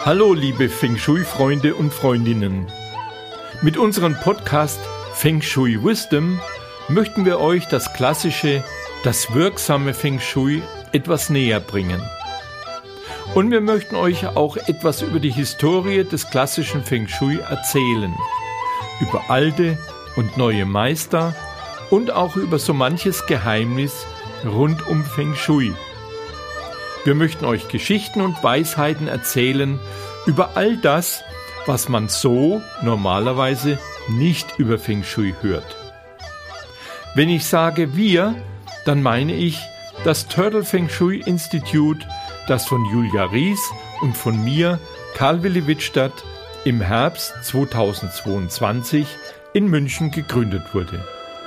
Hallo liebe Feng Shui-Freunde und Freundinnen. Mit unserem Podcast Feng Shui Wisdom möchten wir euch das klassische, das wirksame Feng Shui etwas näher bringen. Und wir möchten euch auch etwas über die Historie des klassischen Feng Shui erzählen, über alte und neue Meister und auch über so manches Geheimnis rund um Feng Shui. Wir möchten euch Geschichten und Weisheiten erzählen über all das, was man so normalerweise nicht über Feng Shui hört. Wenn ich sage wir, dann meine ich das Turtle Feng Shui Institute, das von Julia Ries und von mir, Karl Willi Wittstadt, im Herbst 2022 in München gegründet wurde.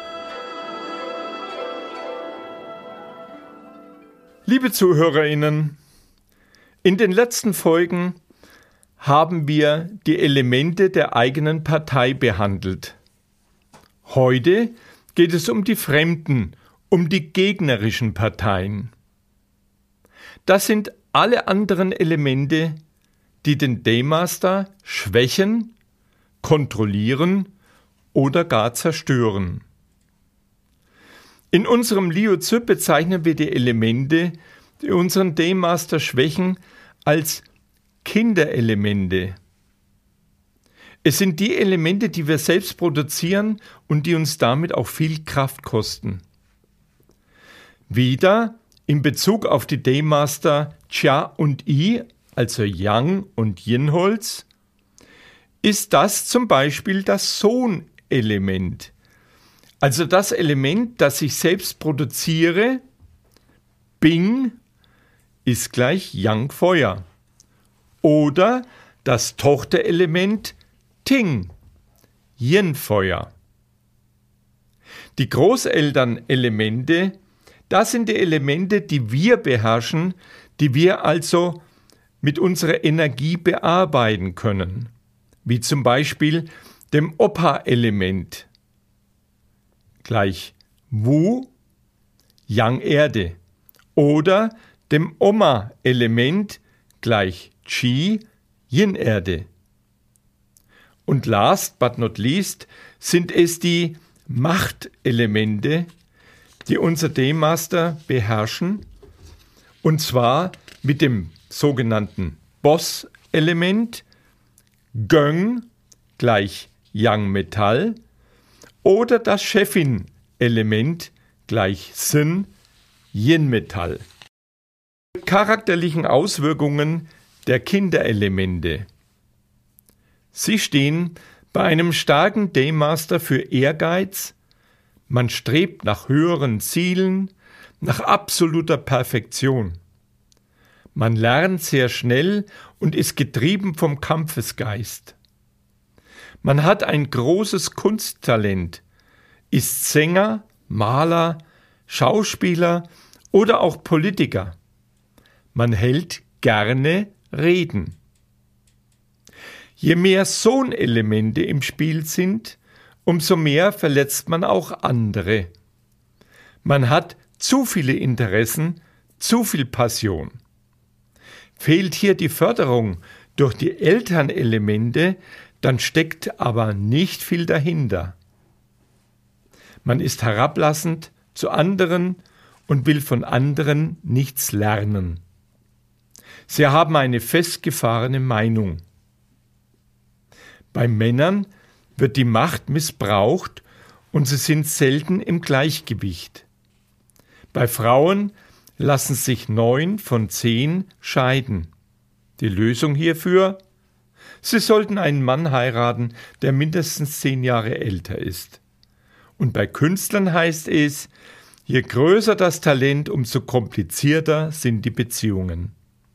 Liebe ZuhörerInnen, in den letzten Folgen haben wir die Elemente der eigenen Partei behandelt. Heute geht es um die fremden, um die gegnerischen Parteien. Das sind alle anderen Elemente, die den Daymaster schwächen, kontrollieren oder gar zerstören. In unserem Liu Zi bezeichnen wir die Elemente, die unseren Daymaster schwächen, als Kinderelemente. Es sind die Elemente, die wir selbst produzieren und die uns damit auch viel Kraft kosten. Wieder in Bezug auf die Daymaster Xia und Yi, also Yang und Yin-Holz, ist das zum Beispiel das Sohn-Element. Also das Element, das ich selbst produziere, Bing, ist gleich Yang Feuer. Oder das Tochterelement Ting, Yin Feuer. Die Großelternelemente, das sind die Elemente, die wir beherrschen, die wir also mit unserer Energie bearbeiten können. Wie zum Beispiel dem Opa-Element, gleich Wu, Yang Erde, oder dem Oma-Element gleich Qi, Yin Erde. Und last but not least sind es die Machtelemente, die unser Daymaster beherrschen, und zwar mit dem sogenannten Boss-Element Göng gleich Yang Metall oder das Chefin-Element gleich Sin Yin Metall. Charakterlichen Auswirkungen der Kinderelemente. Sie stehen bei einem starken Daymaster für Ehrgeiz, man strebt nach höheren Zielen, nach absoluter Perfektion. Man lernt sehr schnell und ist getrieben vom Kampfesgeist. Man hat ein großes Kunsttalent, ist Sänger, Maler, Schauspieler oder auch Politiker. Man hält gerne Reden. Je mehr Sohn-Elemente im Spiel sind, umso mehr verletzt man auch andere. Man hat zu viele Interessen, zu viel Passion. Fehlt hier die Förderung durch die Elternelemente, dann steckt aber nicht viel dahinter. Man ist herablassend zu anderen und will von anderen nichts lernen. Sie haben eine festgefahrene Meinung. Bei Männern wird die Macht missbraucht und sie sind selten im Gleichgewicht. Bei Frauen lassen sich 9 von 10 scheiden. Die Lösung hierfür? Sie sollten einen Mann heiraten, der mindestens 10 Jahre älter ist. Und bei Künstlern heißt es, je größer das Talent, umso komplizierter sind die Beziehungen.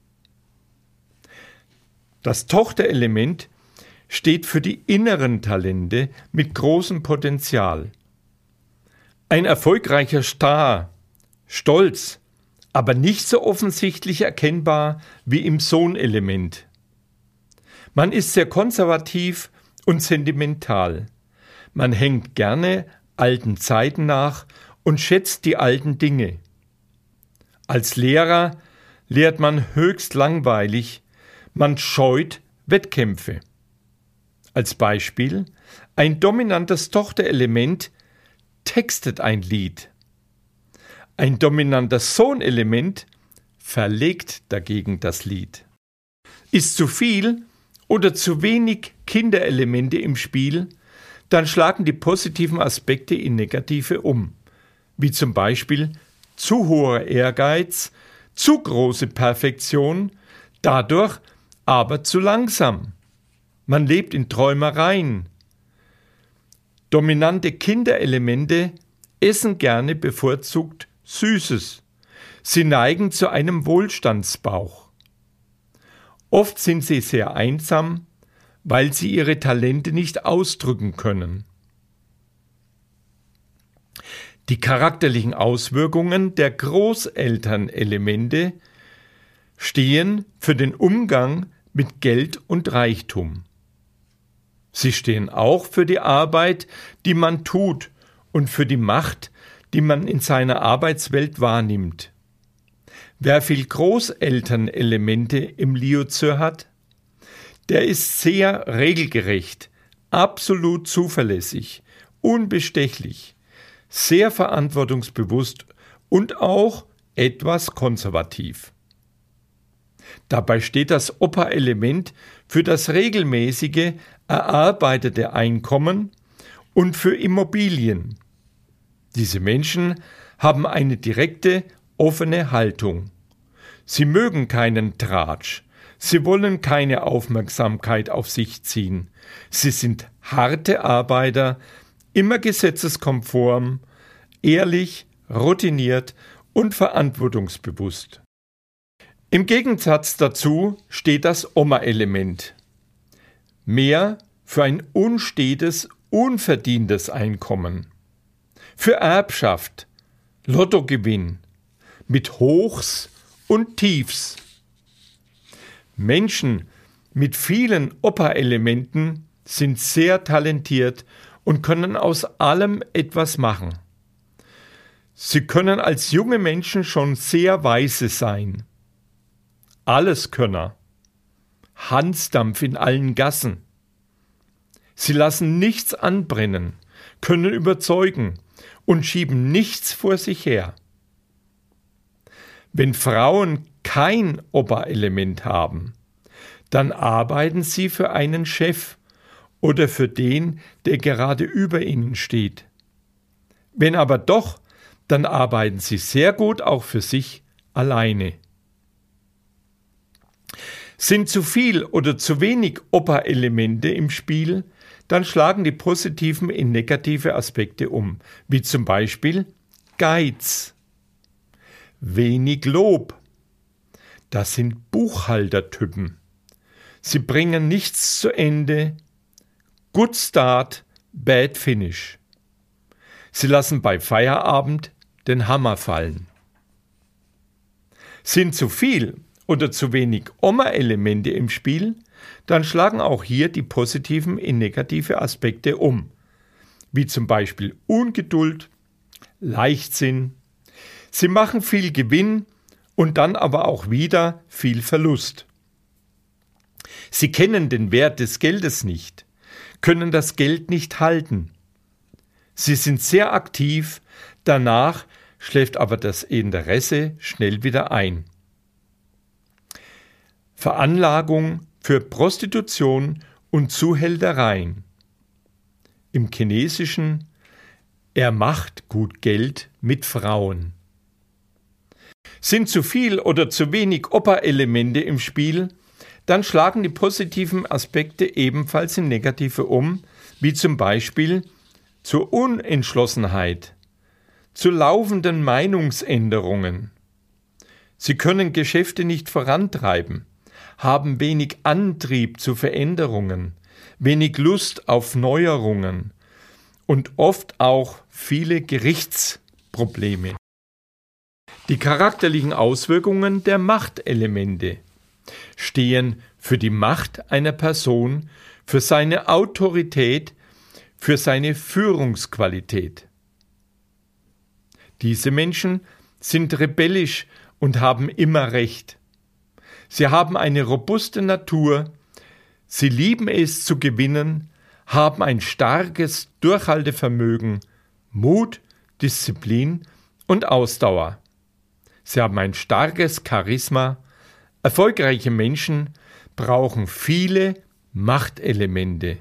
Das Tochterelement steht für die inneren Talente mit großem Potenzial. Ein erfolgreicher Star, stolz, aber nicht so offensichtlich erkennbar wie im Sohn-Element. Man ist sehr konservativ und sentimental. Man hängt gerne alten Zeiten nach und schätzt die alten Dinge. Als Lehrer lehrt man höchst langweilig, Man scheut Wettkämpfe. Als Beispiel: ein dominantes Tochterelement textet ein Lied. Ein dominantes Sohnelement verlegt dagegen das Lied. Ist zu viel oder zu wenig Kinderelemente im Spiel, dann schlagen die positiven Aspekte in negative um, wie zum Beispiel zu hoher Ehrgeiz, zu große Perfektion, dadurch aber zu langsam. Man lebt in Träumereien. Dominante Kinderelemente essen gerne bevorzugt Süßes. Sie neigen zu einem Wohlstandsbauch. Oft sind sie sehr einsam, weil sie ihre Talente nicht ausdrücken können. Die charakterlichen Auswirkungen der Großelternelemente stehen für den Umgang mit Geld und Reichtum. Sie stehen auch für die Arbeit, die man tut, und für die Macht, die man in seiner Arbeitswelt wahrnimmt. Wer viel Großelternelemente im Liuzör hat, der ist sehr regelgerecht, absolut zuverlässig, unbestechlich, sehr verantwortungsbewusst und auch etwas konservativ. Dabei steht das Opa-Element für das regelmäßige, erarbeitete Einkommen und für Immobilien. Diese Menschen haben eine direkte, offene Haltung. Sie mögen keinen Tratsch. Sie wollen keine Aufmerksamkeit auf sich ziehen. Sie sind harte Arbeiter, immer gesetzeskonform, ehrlich, routiniert und verantwortungsbewusst. Im Gegensatz dazu steht das Oma-Element. Mehr für ein unstetes, unverdientes Einkommen. Für Erbschaft, Lottogewinn, mit Hochs und Tiefs. Menschen mit vielen Opa-Elementen sind sehr talentiert und können aus allem etwas machen. Sie können als junge Menschen schon sehr weise sein. Alleskönner, Hansdampf in allen Gassen. Sie lassen nichts anbrennen, können überzeugen und schieben nichts vor sich her. Wenn Frauen kein Opa-Element haben, dann arbeiten sie für einen Chef oder für den, der gerade über ihnen steht. Wenn aber doch, dann arbeiten sie sehr gut auch für sich alleine. Sind zu viel oder zu wenig Opa-Elemente im Spiel, dann schlagen die positiven in negative Aspekte um, wie zum Beispiel Geiz, wenig Lob. Das sind Buchhaltertypen. Sie bringen nichts zu Ende. Good start, bad finish. Sie lassen bei Feierabend den Hammer fallen. Sind zu viel oder zu wenig Oma-Elemente im Spiel, dann schlagen auch hier die positiven in negative Aspekte um, wie zum Beispiel Ungeduld, Leichtsinn. Sie machen viel Gewinn und dann aber auch wieder viel Verlust. Sie kennen den Wert des Geldes nicht, können das Geld nicht halten. Sie sind sehr aktiv, danach schläft aber das Interesse schnell wieder ein. Veranlagung für Prostitution und Zuhältereien. Im Chinesischen: Er macht gut Geld mit Frauen. Sind zu viel oder zu wenig Opa-Elemente im Spiel, dann schlagen die positiven Aspekte ebenfalls in negative um, wie zum Beispiel zur Unentschlossenheit, zu laufenden Meinungsänderungen. Sie können Geschäfte nicht vorantreiben, haben wenig Antrieb zu Veränderungen, wenig Lust auf Neuerungen und oft auch viele Gerichtsprobleme. Die charakterlichen Auswirkungen der Machtelemente stehen für die Macht einer Person, für seine Autorität, für seine Führungsqualität. Diese Menschen sind rebellisch und haben immer Recht. Sie haben eine robuste Natur, sie lieben es zu gewinnen, haben ein starkes Durchhaltevermögen, Mut, Disziplin und Ausdauer. Sie haben ein starkes Charisma. Erfolgreiche Menschen brauchen viele Machtelemente.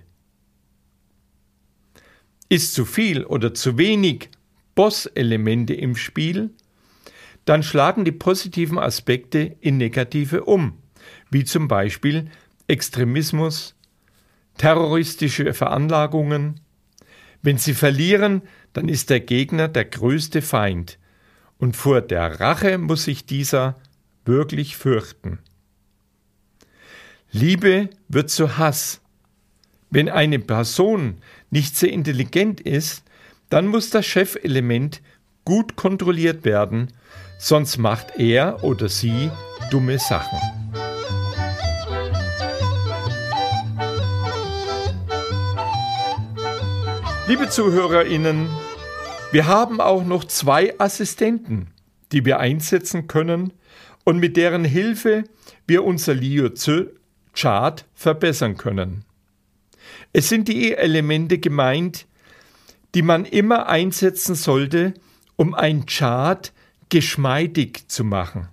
Ist zu viel oder zu wenig Boss-Elemente im Spiel, dann schlagen die positiven Aspekte in negative um, wie zum Beispiel Extremismus, terroristische Veranlagungen. Wenn sie verlieren, dann ist der Gegner der größte Feind und vor der Rache muss sich dieser wirklich fürchten. Liebe wird zu Hass. Wenn eine Person nicht sehr intelligent ist, dann muss das Chefelement gut kontrolliert werden, sonst macht er oder sie dumme Sachen. Liebe ZuhörerInnen, wir haben auch noch 2 Assistenten, die wir einsetzen können und mit deren Hilfe wir unser Liu Zi Chart verbessern können. Es sind die Elemente gemeint, die man immer einsetzen sollte, um ein Chart geschmeidig zu machen.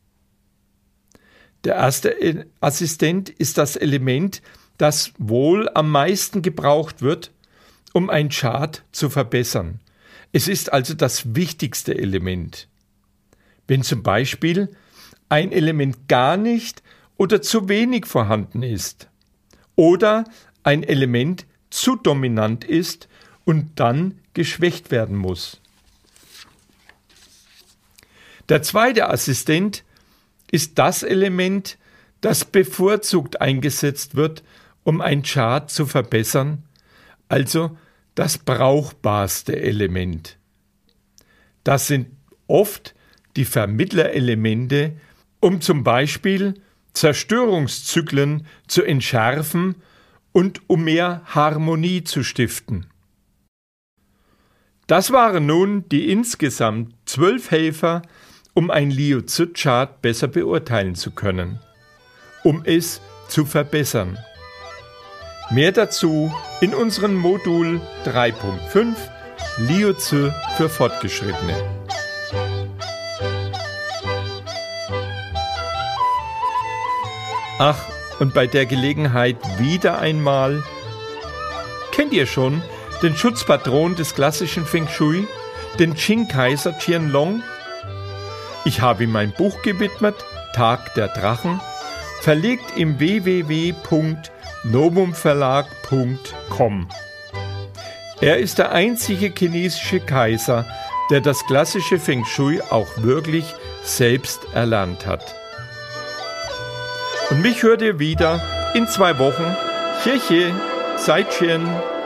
Der erste Assistent ist das Element, das wohl am meisten gebraucht wird, um ein Chart zu verbessern. Es ist also das wichtigste Element. Wenn zum Beispiel ein Element gar nicht oder zu wenig vorhanden ist oder ein Element zu dominant ist und dann geschwächt werden muss. Der zweite Assistent ist das Element, das bevorzugt eingesetzt wird, um ein Chart zu verbessern, also das brauchbarste Element. Das sind oft die Vermittlerelemente, um zum Beispiel Zerstörungszyklen zu entschärfen und um mehr Harmonie zu stiften. Das waren nun die insgesamt 12 Helfer, um ein Liu Zi Chart besser beurteilen zu können, um es zu verbessern. Mehr dazu in unserem Modul 3.5 Liu Zi für Fortgeschrittene. Ach, und bei der Gelegenheit wieder einmal: Kennt ihr schon den Schutzpatron des klassischen Feng Shui, den Qing-Kaiser Qianlong? Ich habe ihm ein Buch gewidmet, Tag der Drachen, verlegt im www.novumverlag.com. Er ist der einzige chinesische Kaiser, der das klassische Feng Shui auch wirklich selbst erlernt hat. Und mich hört ihr wieder in 2 Wochen. Xie xie, Zai Qian.